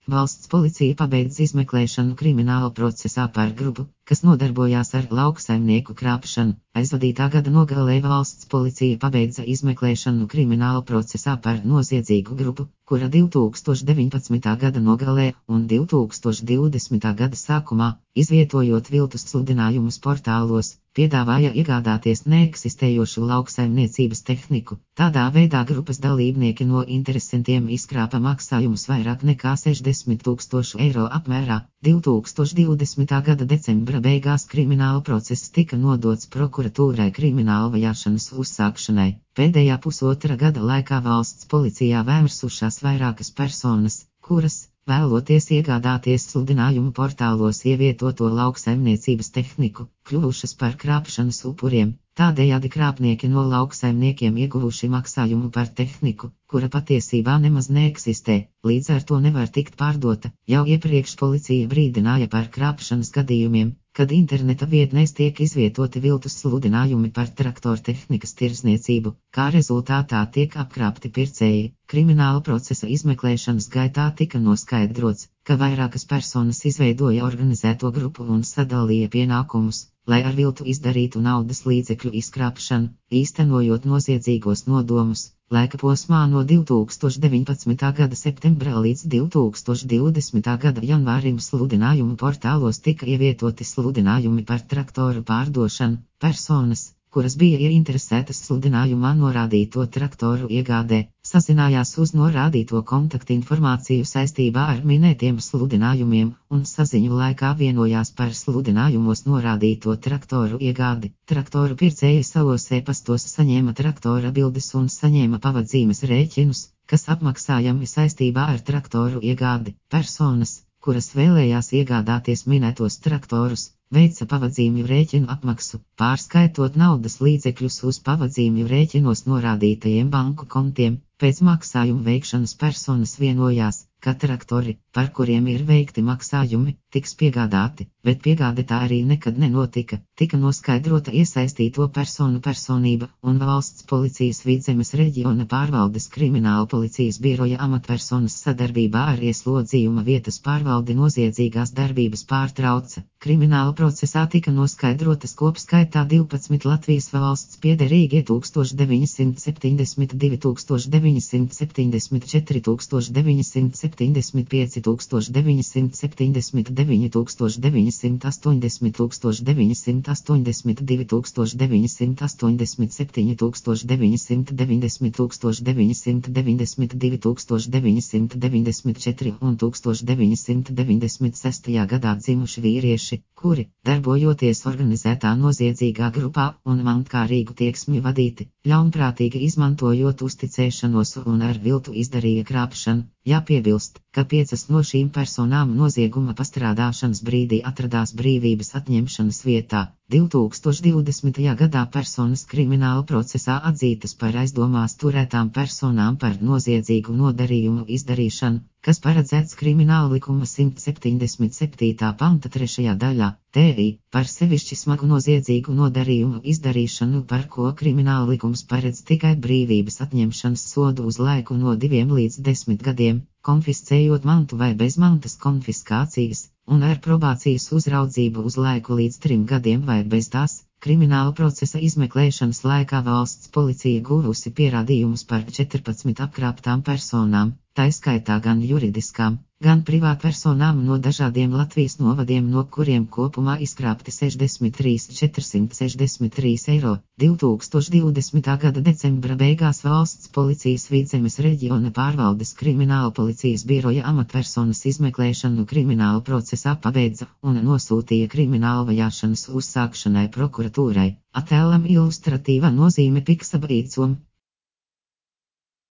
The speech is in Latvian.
Valsts policija pabeidz izmeklēšanu krimināla procesā par grupu, kas nodarbojās ar lauksaimnieku krāpšanu. Aizvadītā gada nogalē valsts policija pabeidza izmeklēšanu krimināla procesā par noziedzīgu grupu, kura 2019. gada nogalē un 2020. gada sākumā, izvietojot viltus sludinājumus portālos, piedāvāja iegādāties neeksistējošu lauksaimniecības tehniku. Tādā veidā grupas dalībnieki no interesantiem izkrāpa maksājumus vairāk nekā 60 000 eiro apmērā. 2020. gada decembra beigās krimināla process tika nodots prokuratūrai krimināla vajāšanas uzsākšanai. Pēdējā pusotra gada laikā valsts policijā vērsušās vairākas personas, kuras, vēloties iegādāties sludinājumu portālos ievietoto lauksaimniecības tehniku, kļuvušas par krāpšanas upuriem. Tādējādi krāpnieki no lauksaimniekiem ieguvuši maksājumu par tehniku, kura patiesībā nemaz neeksistē, līdz ar to nevar tikt pārdota. Jau iepriekš policija brīdināja par krāpšanas gadījumiem, kad interneta vietnēs tiek izvietoti viltus sludinājumi par traktoru tehnikas tirzniecību, kā rezultātā tiek apkrāpti pircēji. Krimināla procesa izmeklēšanas gaitā tika noskaidrots, ka vairākas personas izveidoja organizēto grupu un sadalīja pienākumus, lai ar viltu izdarītu naudas līdzekļu izkrāpšanu, īstenojot noziedzīgos nodomus. Laika posmā no 2019. gada septembra līdz 2020. gada janvārim sludinājumu portālos tika ievietoti sludinājumi par traktoru pārdošanu. Personas, kuras bija ieinteresētas sludinājumā norādīto traktoru iegādē, sazinājās uz norādīto kontaktinformāciju saistībā ar minētiem sludinājumiem un saziņu laikā vienojās par sludinājumos norādīto traktoru iegādi. Traktoru pircēji savos e-pastos saņēma traktora bildes un saņēma pavadzīmes rēķinus, kas apmaksājami saistībā ar traktoru iegādi. Personas, kuras vēlējās iegādāties minētos traktorus, veica pavadzīmju rēķinu apmaksu, pārskaitot naudas līdzekļus uz pavadzīmju rēķinos norādītajiem banku kontiem. Pēc maksājumu veikšanas personas vienojās, ka traktori, par kuriem ir veikti maksājumi, tiks piegādāti, bet piegāde tā arī nekad nenotika. Tika noskaidrota iesaistīto personu personība un valsts policijas Vidzemes reģiona pārvaldes krimināla policijas biroja amatpersonas sadarbībā ar ieslodzījuma vietas pārvaldi noziedzīgās darbības pārtrauca. Krimināla procesā tika noskaidrotas kopskaitā 12 Latvijas valsts piederīgie 1972, 974, 975, 1979, 980, 982, 1987, 1990, 1992 un 1996. gadā dzimuši vīrieši, kuri, darbojoties organizētā noziedzīgā grupā un mantkārīgu tieksmi vadīti, ļaunprātīgi izmantojot uzticēšanos un ar viltu izdarīja krāpšanu. Jāpiebilst, ka 5 no šīm personām nozieguma pastrādāšanas brīdī atradās brīvības atņemšanas vietā. 2020. gadā personas krimināla procesā atzītas par aizdomās turētām personām par noziedzīgu nodarījumu izdarīšanu, kas paredzēts Krimināla likuma 177. panta 3. daļā, TI, par sevišķi smagu noziedzīgu nodarījumu izdarīšanu, par ko Krimināla likums paredz tikai brīvības atņemšanas sodu uz laiku no 2 līdz 10 gadiem, konfiscējot mantu vai bez mantas konfiskācijas, un ar probācijas uzraudzību uz laiku līdz 3 gadiem vai bez tās. Krimināla procesa izmeklēšanas laikā valsts policija guvusi pierādījumus par 14 apkrāptām personām, tā skaitā gan juridiskām, gan privātpersonām no dažādiem Latvijas novadiem, no kuriem kopumā izkrāpti 63 463 eiro. 2020. gada decembra beigās valsts policijas Vidzemes reģiona pārvaldes krimināla policijas biroja amatpersonas izmeklēšanu krimināla procesā pabeidza un nosūtīja krimināla vajāšanas uzsākšanai prokuratūrai. Attēlam ilustratīva nozīme Piksabrīcom.